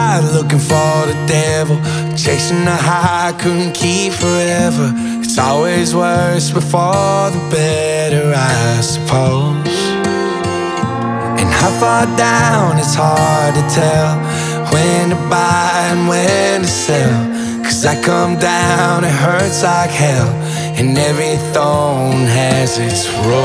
ride looking for the devil, chasing the high I couldn't keep forever. It's always worse before the better, I suppose. And how far down, it's hard to tell when to buy and when to sell. 'Cause I come down, it hurts like hell, and every thorn has its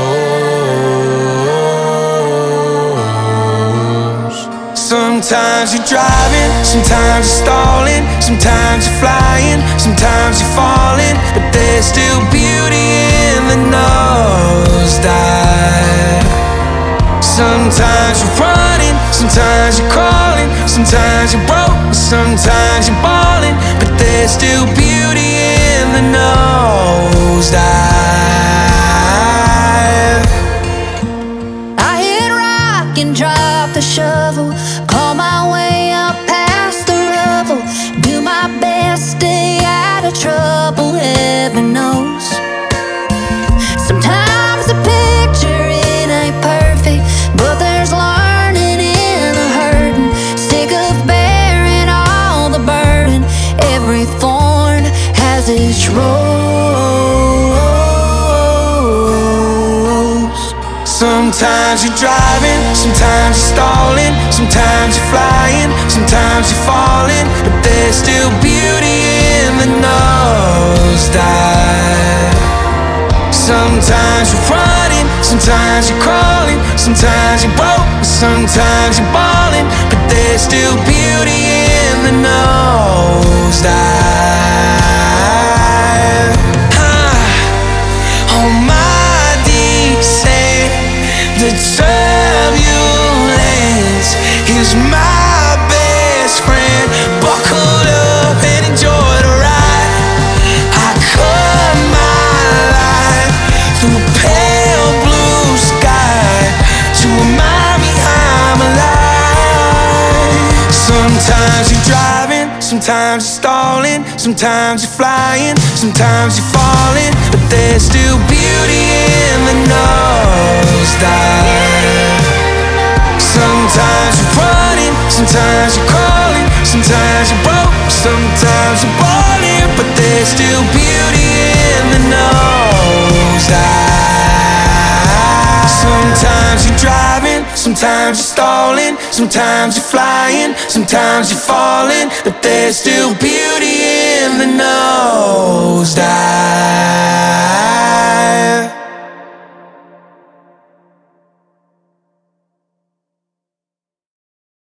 rose. Sometimes you're driving, sometimes you're stalling, sometimes you're flying, sometimes you're falling, but there's still beauty in the nosedive. Sometimes you're running, sometimes you're crawling, sometimes you're broke, sometimes you're balling, but there's still beauty in the nosedive. I hit rock and drop the shovel, call my way up past the rubble, do my best, stay out of trouble, heaven knows. Sometimes the picture, it ain't perfect, but there's learning in the hurting. Sick of bearing all the burden, every thorn has its rose. Sometimes you're driving, sometimes you're stalling, sometimes you're flying, sometimes you're falling, but there's still beauty in the nosedive. Sometimes you're running, sometimes you're crawling, sometimes you're broke, sometimes you're balling, but there's still beauty in the nosedive. Oh, my descent, the turbulence is my best friend. Buckle up and enjoy the ride. I cut my life through pale blue sky to remind me I'm alive. Sometimes you're driving, sometimes you're stalling, sometimes you're flying, sometimes you're falling, but there's still beauty in the nosedive. Sometimes you're running, sometimes you're crawling, sometimes you're broke, sometimes you're balling, but there's still beauty in the nosedive. Sometimes you're driving, sometimes you're stalling, sometimes you're flying, sometimes you're falling, but there's still beauty in the nosedive.